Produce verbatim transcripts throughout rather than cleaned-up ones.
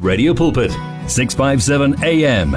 Radio Pulpit, six fifty-seven A M.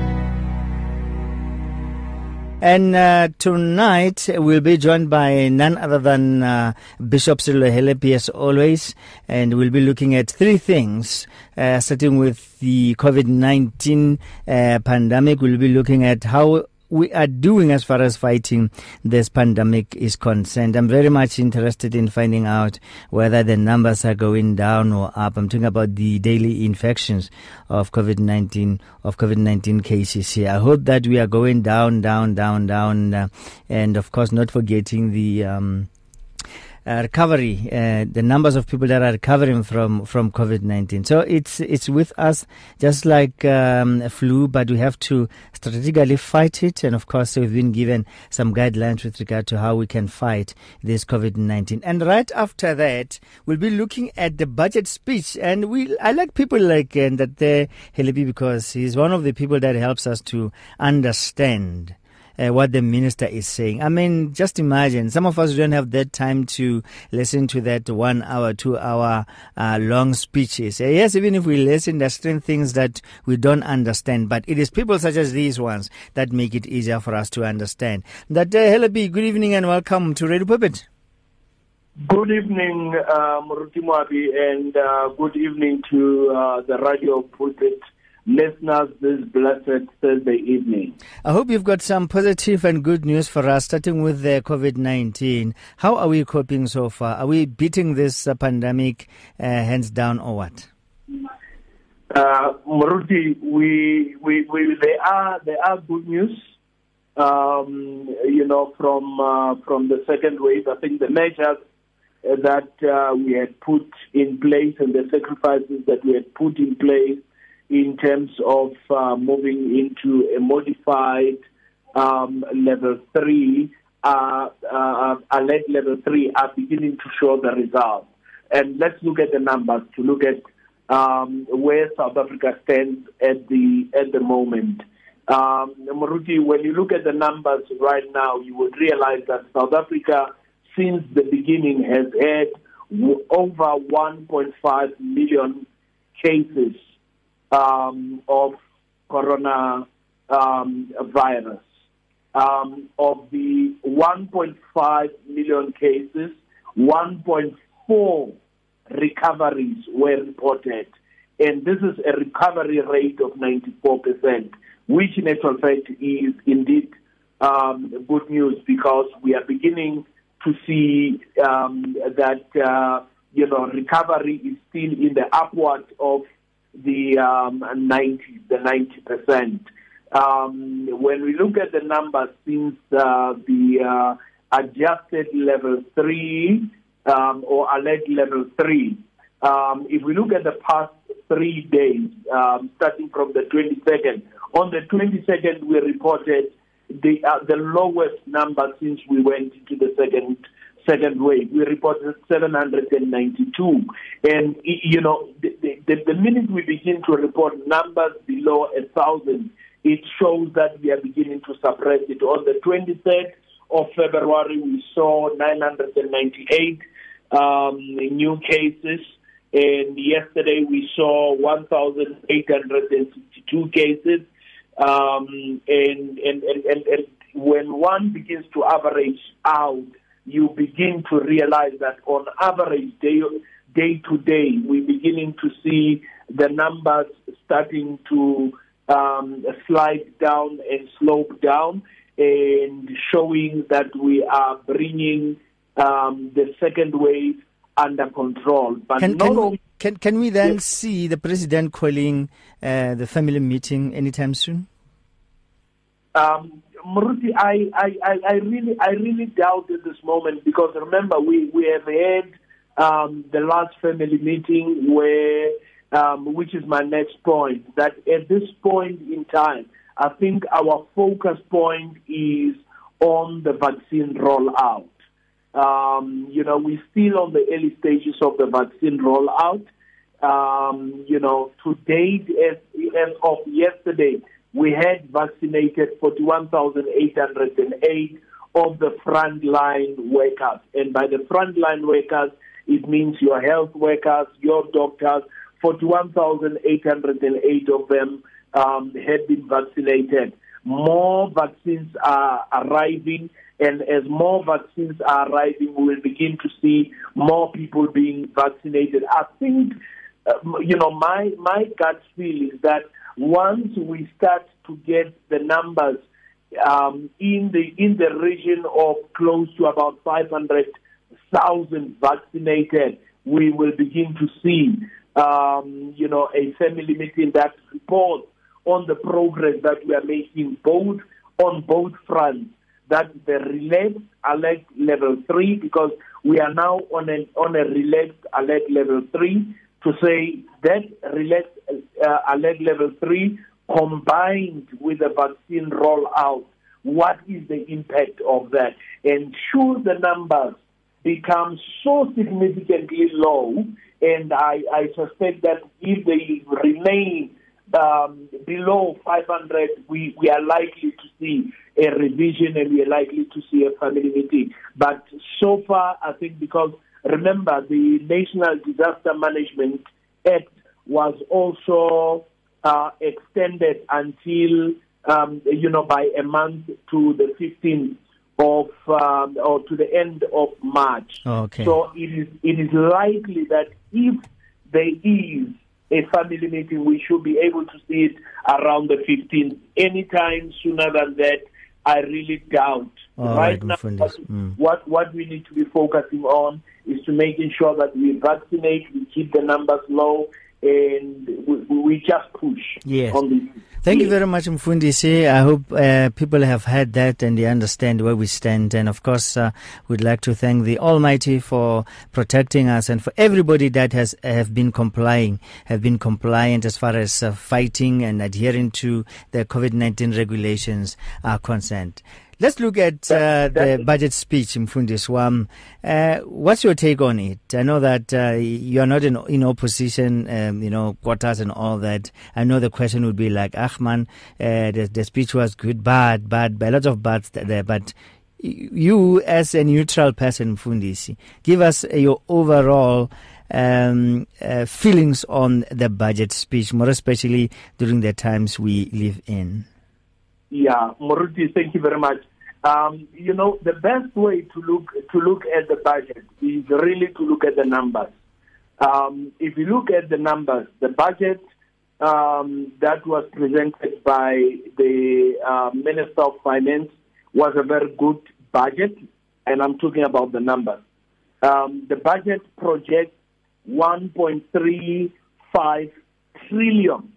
And uh, tonight we'll be joined by none other than uh, Bishop Sello Halepi as always, and we'll be looking at three things, uh, starting with the COVID nineteen uh, pandemic. We'll be looking at how we are doing as far as fighting this pandemic is concerned. I'm very much interested in finding out whether the numbers are going down or up. I'm talking about the daily infections of COVID nineteen, of COVID nineteen cases here. I hope that we are going down, down, down, down, uh, and of course not forgetting the um, Uh, recovery, uh, the numbers of people that are recovering from, from COVID nineteen. So it's it's with us just like um, a flu, but we have to strategically fight it. And of course, we've been given some guidelines with regard to how we can fight this COVID nineteen. And right after that, we'll be looking at the budget speech. And we I like people like uh, Ndate Halepi because he's one of the people that helps us to understand Uh, what the minister is saying. I mean, just imagine, some of us don't have that time to listen to that one hour, two hour uh, long speeches. Uh, yes, even if we listen, there's certain things that we don't understand, but it is people such as these ones that make it easier for us to understand. That uh, Halepi, good evening and welcome to Radio Pulpit. Good evening, uh, Moruti Moabi, and uh, good evening to uh, the Radio Pulpit listeners this blessed Thursday evening. I hope you've got some positive and good news for us, starting with the COVID nineteen. How are we coping so far? Are we beating this uh, pandemic uh, hands down or what? Uh, Moruti, we, we, we, there are, there are good news, um, you know, from, uh, from the second wave. I think the measures that uh, we had put in place and the sacrifices that we had put in place in terms of uh, moving into a modified um, level three, uh, uh, alert level three are beginning to show the results. And let's look at the numbers to look at um, where South Africa stands at the at the moment. Um, Moruti, when you look at the numbers right now, you would realize that South Africa, since the beginning, has had w- over one point five million cases Um, of corona um, virus. Um, of the one point five million cases, one point four recoveries were reported. And this is a recovery rate of ninety-four percent, which in actual fact is indeed um, good news because we are beginning to see um, that, uh, you know, recovery is still in the upward of the um, ninety, the ninety percent. Um, when we look at the numbers since uh, the uh, adjusted level three um, or alert level three, um, if we look at the past three days, um, starting from the twenty-second, on the twenty-second we reported the uh, the lowest number since we went into the second second wave. We reported seven hundred ninety-two. And, you know, the, the, the minute we begin to report numbers below one thousand, it shows that we are beginning to suppress it. On the twenty-third of February, we saw nine hundred ninety-eight um, new cases. And yesterday, we saw one thousand eight hundred sixty-two cases. Um, and, and, and, and, and when one begins to average out, you begin to realize that on average, day, day to day, we're beginning to see the numbers starting to um, slide down and slope down and showing that we are bringing um, the second wave under control. But can, not can, only, can, can we then yes. see the president calling uh, the family meeting anytime soon? Um, Moruti, I, I, I really I really doubt at this moment because remember we, we have had um, the last family meeting where um, which is my next point, that at this point in time I think our focus point is on the vaccine rollout. Um, you know, we're still on the early stages of the vaccine rollout. Um, you know, to date, as, as of yesterday, we had vaccinated forty-one thousand eight hundred eight of the frontline workers. And by the frontline workers, it means your health workers, your doctors, forty-one thousand eight hundred eight of them um, had been vaccinated. More vaccines are arriving, and as more vaccines are arriving, we will begin to see more people being vaccinated. I think, uh, you know, my, my gut feel is that once we start to get the numbers um, in the in the region of close to about five hundred thousand vaccinated, we will begin to see, um, you know, a family meeting that reports on the progress that we are making, both on both fronts. That the relaxed alert level three, because we are now on an on a relaxed alert level three, to say that relaxed uh, alert level three combined with the vaccine rollout, what is the impact of that? And should the numbers become so significantly low, and I, I suspect that if they remain um, below five hundred, we, we are likely to see a revision and we are likely to see a family meeting. But so far, I think because, remember, the National Disaster Management Act was also uh, extended until, um, you know, by a month to the fifteenth of, um, or to the end of March. Okay. So it is, it is likely that if there is a family meeting, we should be able to see it around the fifteenth. Anytime sooner than that, I really doubt. All right right, now, what, mm. what what we need to be focusing on is to making sure that we vaccinate, we keep the numbers low, and we, we just push yes. on this. Thank yes. you very much, Mfundisi. I hope uh, people have heard that and they understand where we stand. And of course, uh, we'd like to thank the Almighty for protecting us and for everybody that has have been complying, have been compliant as far as uh, fighting and adhering to the COVID nineteen regulations are concerned. Let's look at uh, the budget speech, Mfundisi Wam. Uh, what's your take on it? I know that uh, you are not in, in opposition, um, you know, quotas and all that. I know the question would be like, Ahman, uh, the, the speech was good, bad, bad, a lot of bads there. But you, as a neutral person, Mfundisi, give us your overall um, uh, feelings on the budget speech, more especially during the times we live in. Yeah, Moruti, thank you very much. Um, you know, the best way to look to look at the budget is really to look at the numbers. Um, if you look at the numbers, the budget um, that was presented by the uh, Minister of Finance was a very good budget, and I'm talking about the numbers. Um, the budget projects one point three five trillion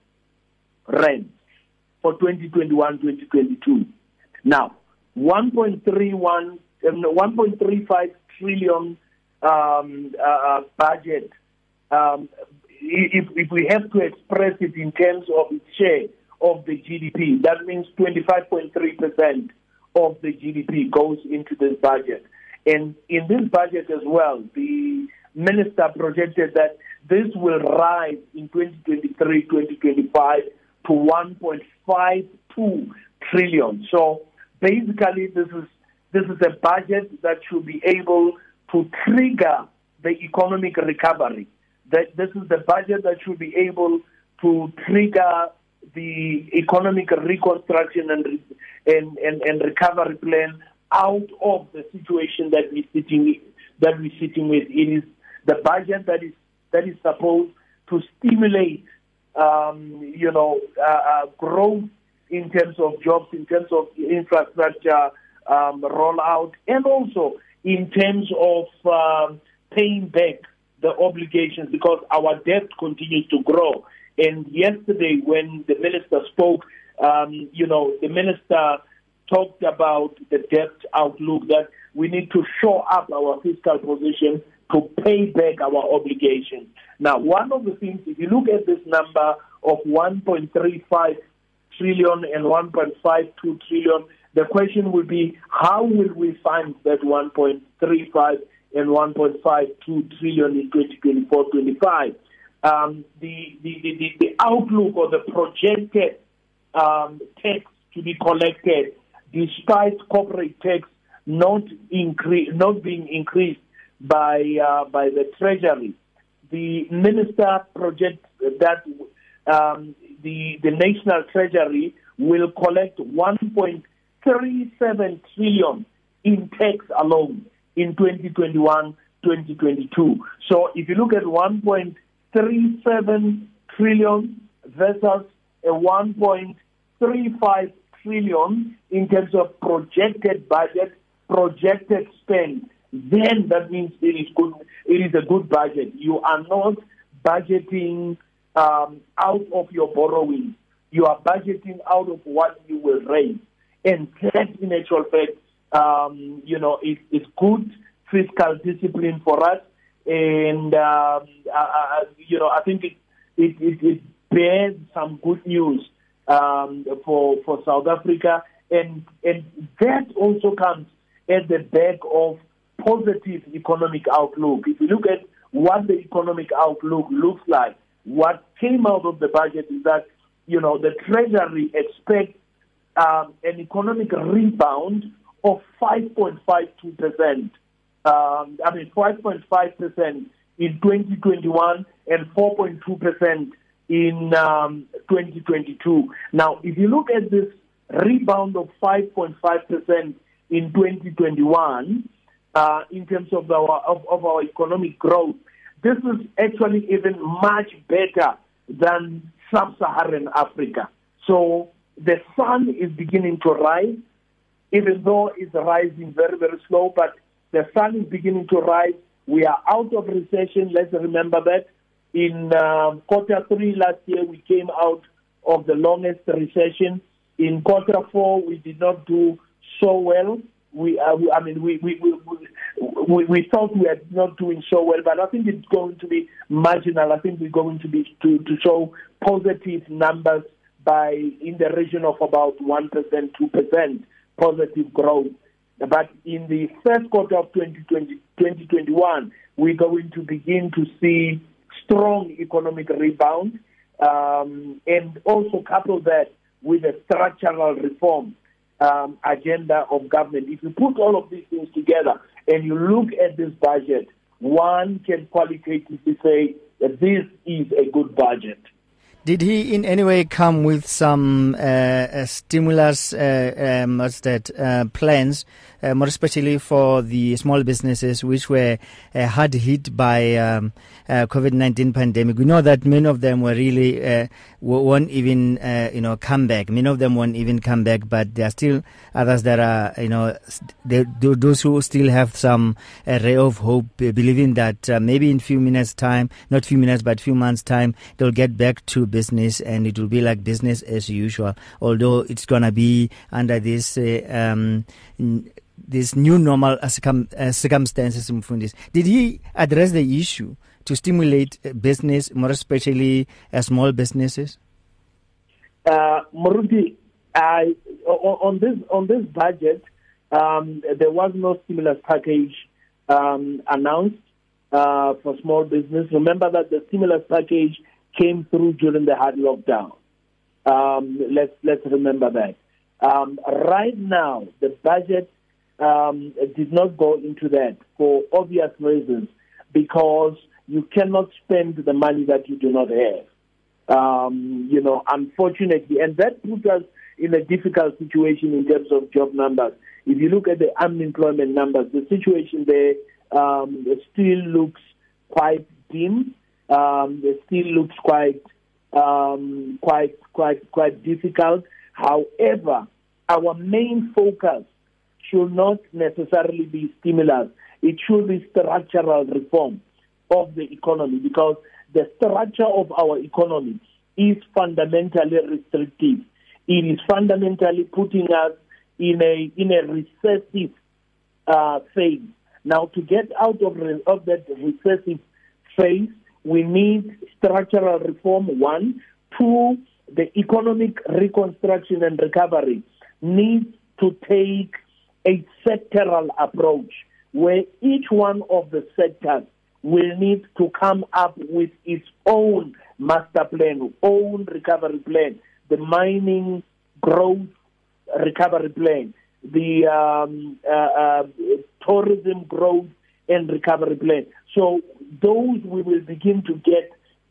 rand for twenty twenty-one twenty twenty-two. Now, one point three one, one point three five trillion um, uh, budget, um, if, if we have to express it in terms of its share of the G D P, that means twenty-five point three percent of the G D P goes into this budget. And in this budget as well, the minister projected that this will rise in twenty twenty-three twenty twenty-five to one point five two trillion. So basically, this is this is a budget that should be able to trigger the economic recovery. That this is the budget that should be able to trigger the economic reconstruction and and, and, and recovery plan out of the situation that we're sitting that we're sitting with. It is the budget that is that is supposed to stimulate Um, you know, uh, uh, growth in terms of jobs, in terms of infrastructure um, rollout, and also in terms of um, paying back the obligations, because our debt continues to grow. And yesterday, when the minister spoke, um, you know, the minister talked about the debt outlook, that we need to shore up our fiscal position to pay back our obligations. Now, one of the things, if you look at this number of one point three five trillion and one point five two trillion, the question will be, how will we fund that one point three five and one point five two trillion in twenty twenty-four twenty-five? Um, the, the, the, the outlook or the projected um, tax to be collected, despite corporate tax not increase, not being increased by uh, by the Treasury, the minister projects that um, the the National Treasury will collect one point three seven trillion in tax alone in twenty twenty-one twenty twenty-two. So if you look at one point three seven trillion versus a one point three five trillion in terms of projected budget, projected spend, then that means it is good. It is a good budget. You are not budgeting um, out of your borrowing. You are budgeting out of what you will raise, and that, in actual fact, um, you know, it, it's good fiscal discipline for us, and um, uh, you know, I think it it, it, it bears some good news um, for for South Africa, and and that also comes at the back of positive economic outlook. If you look at what the economic outlook looks like, what came out of the budget is that, you know, the Treasury expects um, an economic rebound of five point five two percent. Um, I mean, five point five percent in twenty twenty-one and four point two percent in um, twenty twenty-two. Now, if you look at this rebound of five point five percent in twenty twenty-one, uh, in terms of our of, of our economic growth, this is actually even much better than sub-Saharan Africa. So the sun is beginning to rise, even though it's rising very, very slow, but the sun is beginning to rise. We are out of recession. Let's remember that. In uh, quarter three last year, we came out of the longest recession. In quarter four, we did not do so well. We, uh, we I mean, we we, we we we thought we are not doing so well, but I think it's going to be marginal. I think we're going to be to, to show positive numbers by in the region of about one percent, two percent positive growth. But in the first quarter of twenty twenty, twenty twenty-one, we're going to begin to see strong economic rebound, um, and also couple that with a structural reform um, agenda of government. If you put all of these things together and you look at this budget, one can qualitatively say that this is a good budget. Did he in any way come with some uh, uh, stimulus uh, um, what's that, uh, plans, uh, more especially for the small businesses which were uh, hard hit by um, uh, COVID nineteen pandemic? We know that many of them were really uh, won't even uh, you know come back. Many of them won't even come back, but there are still others that are you know they, those who still have some uh, ray of hope, uh, believing that uh, maybe in few minutes time, not few minutes but few months time, they'll get back to business and it will be like business as usual, although it's going to be under this uh, um, this new normal uh, circum, uh, circumstances. Did he address the issue to stimulate business, more especially uh, small businesses? Uh, Moruti, I, on this on this budget, um, there was no stimulus package um, announced uh, for small business. Remember that the stimulus package came through during the hard lockdown. Um, let's let's remember that. Um, right now, the budget um, did not go into that for obvious reasons, because you cannot spend the money that you do not have. Um, you know, unfortunately, and that puts us in a difficult situation in terms of job numbers. If you look at the unemployment numbers, the situation there um, still looks quite dim. Um, it still looks quite, um, quite, quite, quite difficult. However, our main focus should not necessarily be stimulus. It should be structural reform of the economy, because the structure of our economy is fundamentally restrictive. It is fundamentally putting us in a in a recessive uh, phase. Now, to get out of, re- of that recessive phase, we need structural reform, one. Two, the economic reconstruction and recovery needs to take a sectoral approach where each one of the sectors will need to come up with its own master plan, own recovery plan, the mining growth recovery plan, the um, uh, uh, tourism growth and recovery plan. So those we will begin to get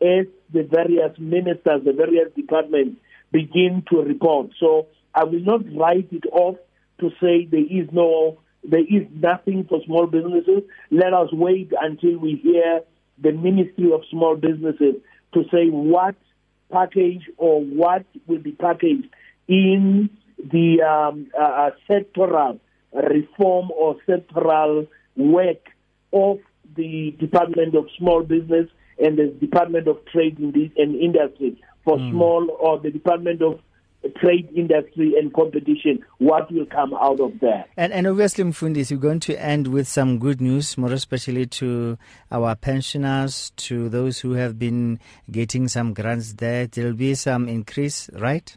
as the various ministers, the various departments begin to report. So I will not write it off to say there is no, there is nothing for small businesses. Let us wait until we hear the Ministry of Small Businesses to say what package or what will be packaged in the um, uh, sectoral reform or sectoral work of the Department of Small Business and the Department of Trade and Industry for mm. small, or the Department of Trade, Industry and Competition. What will come out of that? And, and obviously, Mfundisi, we're going to end with some good news, more especially to our pensioners, to those who have been getting some grants there. There will be some increase, right?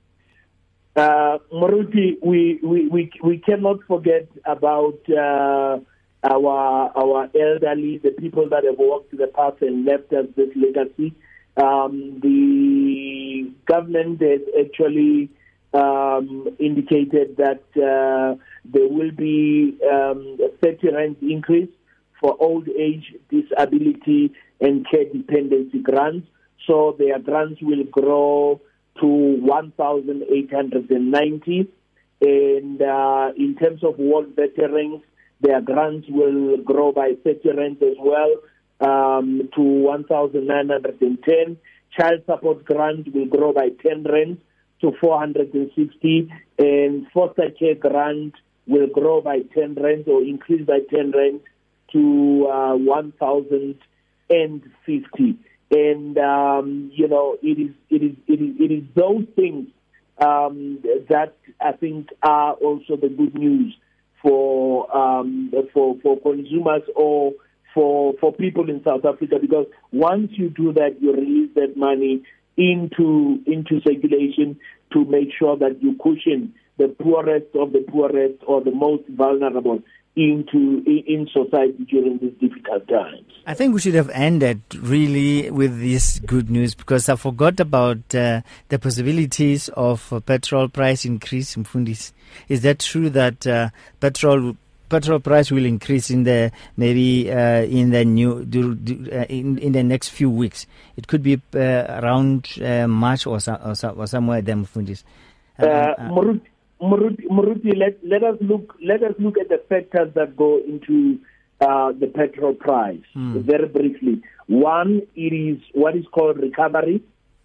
Uh, Moruti, we, we, we, we cannot forget about uh, our our elderly, the people that have walked the path and left us this legacy. Um, the government has actually um, indicated that uh, there will be um, a thirty rand increase for old age, disability and care dependency grants. So their grants will grow to one thousand eight hundred ninety. And uh, in terms of war veterans, their grants will grow by thirty rand as well, um, to one thousand nine hundred ten. Child support grant will grow by ten rand to four hundred sixty. And foster care grant will grow by ten rand or increase by ten rand to uh, one thousand fifty. And, um, you know, it is, it is, it is, it is those things um, that I think are also the good news for um, for for consumers or for for people in South Africa, because once you do that, you release that money into into circulation to make sure that you cushion the poorest of the poorest or the most vulnerable into in society during these difficult times. I think we should have ended really with this good news, because I forgot about uh, the possibilities of uh, petrol price increase. Mfundisi, is that true that uh, petrol petrol price will increase in the maybe uh, in the new do, do, uh, in in the next few weeks? It could be uh, around uh, March or, so, or, so, or somewhere there, Mfundisi. Uh, uh, Muruti, Muruti, let, let us look. Let us look at the factors that go into uh, the petrol price mm. very briefly. One, it is what is called recovery.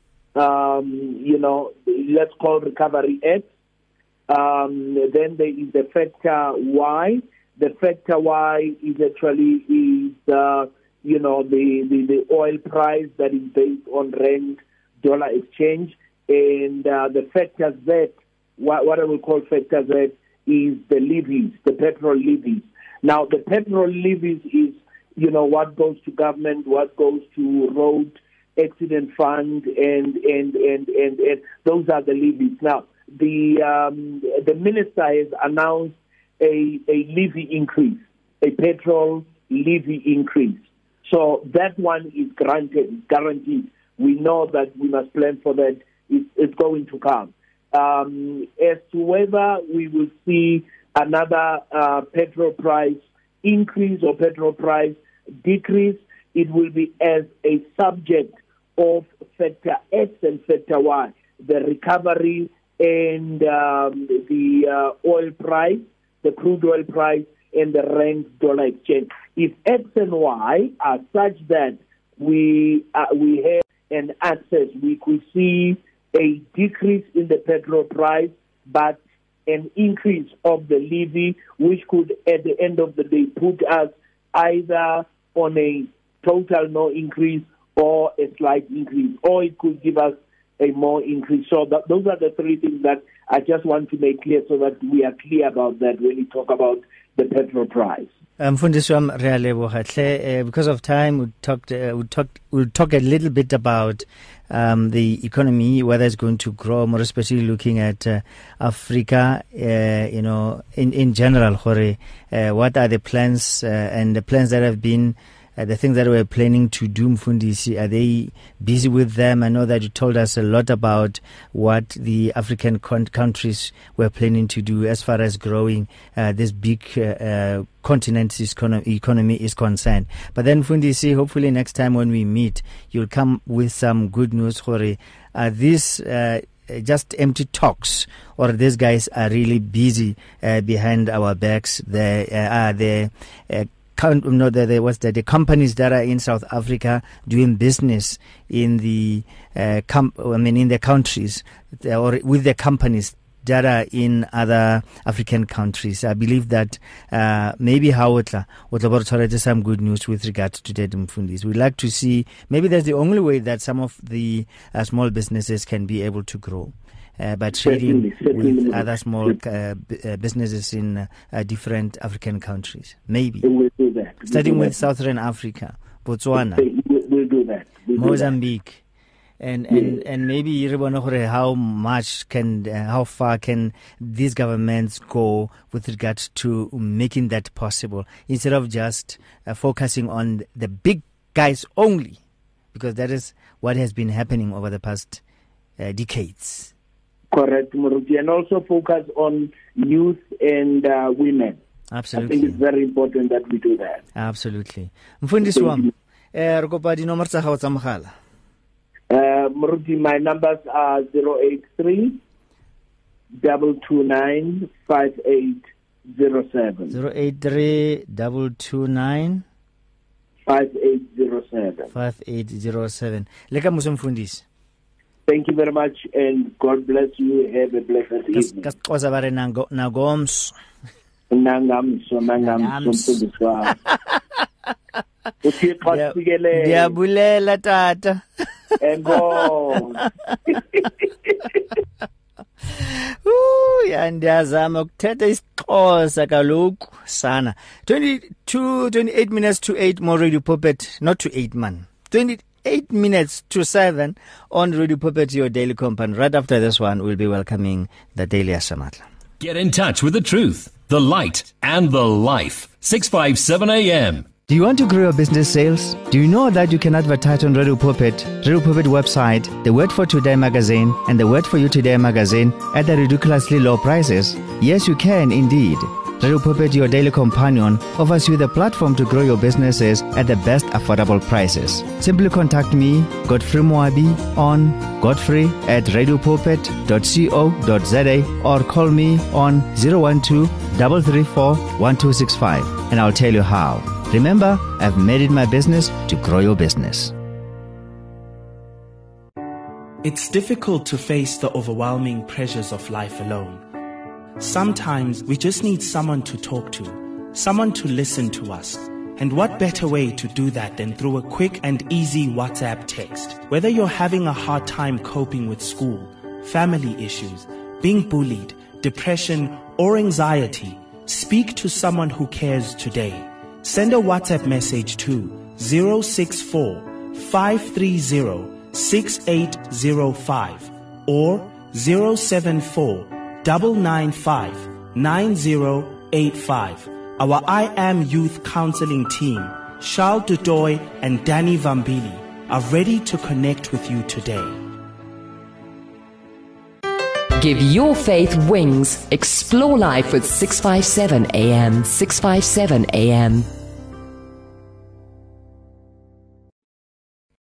Um, you know, let's call recovery X. Um, then there is the factor Y. The factor Y is actually is uh, you know the, the the oil price that is based on rand dollar exchange, and uh, the factor Z. What, what I will call factor Z is the levies, the petrol levies. Now, the petrol levies is, you know, what goes to government, what goes to road accident fund, and and and and, and those are the levies. Now, the um, the minister has announced a a levy increase, a petrol levy increase. So that one is granted, guaranteed. We know that we must plan for that. It's, it's going to come. Um, as to whether we will see another uh, petrol price increase or petrol price decrease, it will be as a subject of factor X and factor Y, the recovery and um, the uh, oil price, the crude oil price, and the rand dollar exchange. If X and Y are such that we uh, we have an access, we could see a decrease in the petrol price, but an increase of the levy, which could, at the end of the day, put us either on a total no increase or a slight increase, or it could give us a more increase. So that, those are the three things that I just want to make clear so that we are clear about that when we talk about the petrol price. Mfundisi wam Realeboha, because of time, we talked. Uh, we talked. We'll talk a little bit about um, the economy, whether it's going to grow, more especially looking at uh, Africa. Uh, you know, in in general, Jorge, uh, what are the plans uh, and the plans that have been uh, the things that we're planning to do, Mfundisi, are they busy with them? I know that you told us a lot about what the African con- countries were planning to do as far as growing uh, this big uh, uh, continent's econo- economy is concerned. But then, Mfundisi, hopefully next time when we meet, you'll come with some good news. Hore, uh, this uh, just empty talks, or these guys are really busy uh, behind our backs. They uh, are the uh, count, no, the, the what's that? The companies that are in South Africa doing business in the uh, com- I mean in the countries or with the companies that are in other African countries. I believe that uh, maybe Hawatla would some good news with regard to that, Mfundisi. We'd like to see, maybe that's the only way that some of the uh, small businesses can be able to grow. Uh, by trading certainly, certainly with other small uh, b- uh, businesses in uh, different African countries. Maybe. We'll do that. We'll Starting do with that. Southern Africa, Botswana. We'll, we'll do that. We'll Mozambique. Do that. And and and maybe how much can uh, how far can these governments go with regard to making that possible, instead of just uh, focusing on the big guys only, because that is what has been happening over the past uh, decades. Correct, Muruti, and also focus on youth and uh, women. Absolutely, I think it's very important that we do that. Absolutely. Mfundisi wam, eh re kopa dinomoro tsa gago tsa mogala. Uh, Muruti, my numbers are zero eight three, two two nine, five eight zero seven. zero eight three, two two nine, five eight zero seven. five eight zero seven. Leka muso Mfundisi. Thank you very much, and God bless you. Have a blessed evening. Kasixhosa bare nagomso. Nangamso, nangamso, Mfundisi wami. Uthixo asikelele. Ndiyabulela tata. Engo. Ooh, ya ndiyazama ukuthetha isiXhosa kaloku sana. twenty-two, twenty-eight minutes to eight more Radio Pulpit, not to eight man. twenty-eight minutes to seven on Radio Pulpit, your daily company. Right after this one, we'll be welcoming the Daily Asamatla. Get in touch with the truth, the light, and the life. six five seven A M. Do you want to grow your business sales? Do you know that you can advertise on Radio Pulpit, Radio Pulpit website, the Word for Today magazine, and the Word for You Today magazine at the ridiculously low prices? Yes, you can indeed. Radio Pulpit, your daily companion, offers you the platform to grow your businesses at the best affordable prices. Simply contact me, Godfrey Moabi, on godfrey at radiopulpit dot co dot za or call me on zero one two, three three four, one two six five and I'll tell you how. Remember, I've made it my business to grow your business. It's difficult to face the overwhelming pressures of life alone. Sometimes we just need someone to talk to, someone to listen to us. And what better way to do that than through a quick and easy WhatsApp text? Whether you're having a hard time coping with school, family issues, being bullied, depression, or anxiety, speak to someone who cares today. Send a WhatsApp message to zero six four, five three zero, six eight zero five or zero seven four, nine nine five, nine zero eight five. Our I Am Youth Counseling team, Charles Dudoy and Danny Vambili, are ready to connect with you today. Give your faith wings. Explore life with six five seven A M. six five seven A M.